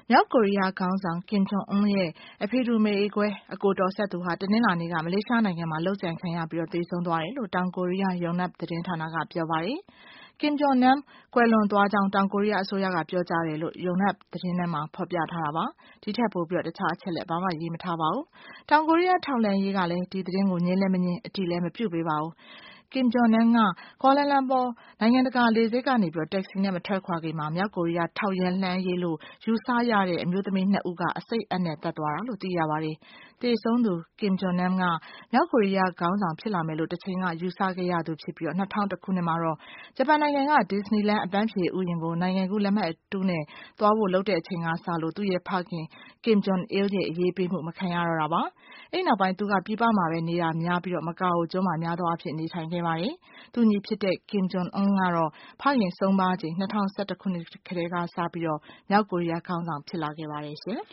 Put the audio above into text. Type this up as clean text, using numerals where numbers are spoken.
မြောက်ကိုရီးယားခေါင်းဆောင် Kim Jong Un ရဲ့အဖေတူမေအေကွဲ အကိုတော်စပ်သူဟာ တနင်္လာနေ့က မလေးရှားနိုင်ငံမှာ လုပ်ကြံခံရပြီးသေဆုံးသွားတယ်လို့ တောင်ကိုရီးယား Yonhap သတင်းဌာနက ပြောပါတယ်။ Kim Jong Nam ကွယ်လွန်သွားကြောင်း တောင်ကိုရီးယားအစိုးရက ပြောကြားတယ်လို့ Yonhap သတင်းထဲမှာ ဖော်ပြထားတာပါ။ ဒီထက်ပိုပြီး တခြားအချက်အလက် ဘာမှရေးမထားပါဘူး။ တောင်ကိုရီးယားထောက်လှမ်းရေးကလည်း ဒီသတင်းကို ငြင်းလည်းမငြင်း အတည်လည်းမပြုပေးပါဘူး။ Kim Jong Nam က ကွာလာလမ်ပါနိုင်ငံတကာလေဆိပ်ကနေ တက္ကစီနဲ့ မထွက်ခွာခင် မြောက်ကိုရီးယားထောက်လှမ်းရေးလို့ ယူဆရတဲ့ အမျိုးသမီး 2 ဦးက အဆိပ်အပ်နဲ့ သတ်သွားတာလို့ သိရပါတယ်။ သေဆုံးသူ Kim Jong Nam က မြောက်ကိုရီးယားခေါင်းဆောင်ဖြစ်လာမယ်လို့ တချိန်က ယူဆခဲ့ရသူဖြစ်ပြီး 2001 ခုနှစ်မှာတော့ ဂျပန်နိုင်ငံက Disneyland အပန်းဖြေဥယာဉ်ကို နိုင်ငံကူးလက်မှတ်တုနဲ့ သွားဖို့လုပ်တဲ့အချိန်ကစလို့ သူ့ရဲ့ဖခင် Kim Jong Il ရဲ့ အရေးပေးမှု မခံရတော့တာပါ။ အဲဒီနောက်ပိုင်း သူက ပြည်ပမှာပဲနေတာများပြီး မကာအိုကျွန်းမှာ များသောအားဖြင့် နေထိုင်ခဲ့ပါတယ်။ သူ့ညီဖြစ်တဲ့ Kim Jong Un ကတော့ ဖခင်ဆုံးပါးချိန် 2011 ခုနှစ်ကတည်းကစပြီး မြောက်ကိုရီးယားခေါင်းဆောင်ဖြစ်လာခဲ့ပါတယ်ရှင်